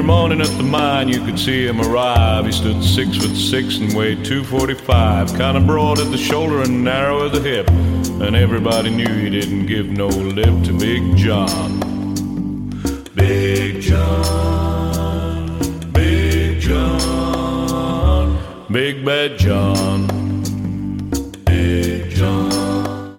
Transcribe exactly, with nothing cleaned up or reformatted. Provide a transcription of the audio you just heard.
morning at the mine you could see him arrive. He stood six foot six and weighed two forty-five, kind of broad at the shoulder and narrow at the hip, and everybody knew he didn't give no lip to Big John. Big John, Big John, Big Bad John.